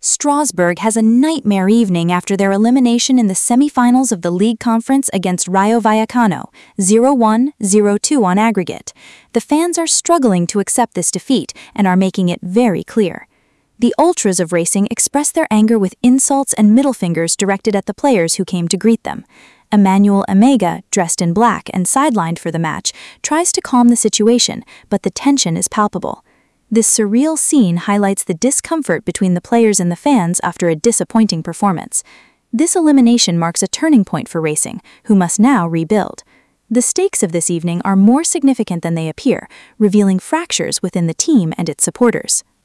Strasbourg has a nightmare evening after their elimination in the semifinals of the league conference against Rayo Vallecano, 0-1, 0-2 on aggregate. The fans are struggling to accept this defeat and are making it very clear. The ultras of Racing express their anger with insults and middle fingers directed at the players who came to greet them. Emmanuel Omega, dressed in black and sidelined for the match, tries to calm the situation, but the tension is palpable. This surreal scene highlights the discomfort between the players and the fans after a disappointing performance. This elimination marks a turning point for Racing, who must now rebuild. The stakes of this evening are more significant than they appear, revealing fractures within the team and its supporters.